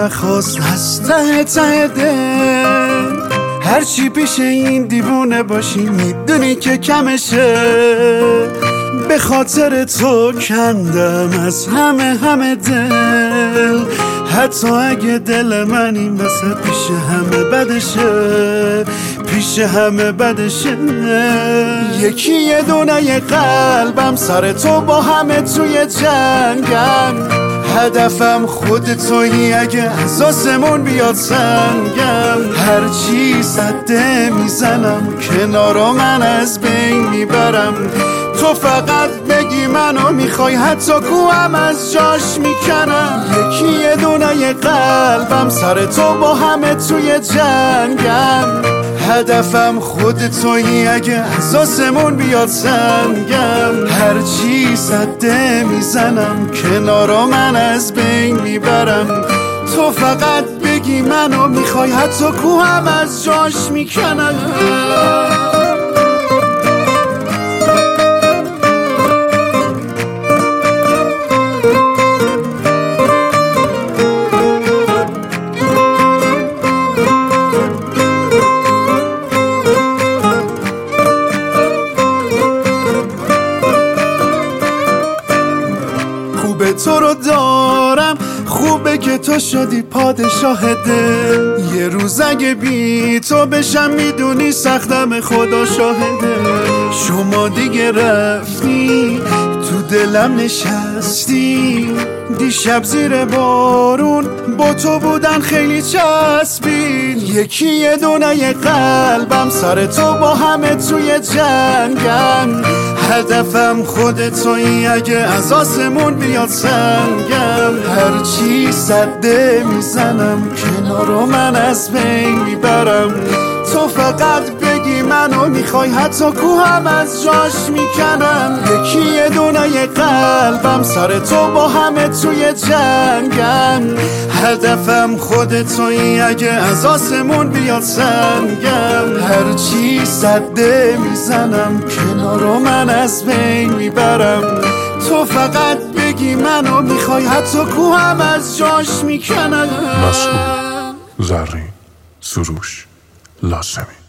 نخواست از ته ته دل هرچی پیش این دیوونه باشی میدونی که کمشه. به خاطر تو کندم از همه دل، حتی اگه دل من این وسط پیش همه بدشه، پیش همه بدشه. یکی یه دونه قلبم سر تو با همه توی جنگم، هدفم خود تویی اگه از آسمون بیاد سنگم. هرچی سده میزنم کنارو من از بین میبرم، تو فقط بگی منو میخوای حتی کوهم از جاش میکنم. یکی یه دونه قلبم سر تو با همه توی جنگم، هدفم خود تویی اگه از آسمون بیاد سنگم. هرچی سده میزنم کنارو من از بین میبرم، تو فقط بگی منو میخوای حتی کوهم از جاش میکنم. تو رو دارم، خوبه که تو شدی پادشاه دل. یه روز اگه بی تو بشم میدونی سختم، خدا شاهده. شما دیگه رفتی تو دلم نشستی، دیشب زیر بارون با تو بودن خیلی چسبید. یکی یه دونه قلبم سر تو با همه توی جنگم، هدفم خود تویی اگه از آسمون بیاد سنگم. هرچی سده میزنم کنارو من از بین میبرم، تو فقط بگی منو میخوای حتی کوهم از جاش میکنم. یکی یه دونه قلبم سر تو با همه توی جنگم، هدفم خود تویی اگه از آسمون بیاد سنگم. هرچی سده میزنم کنارو من از بین میبرم، تو فقط بگی منو میخوای حتی کوهم از جاش میکنم. مسعود زرین، سروش لازمی.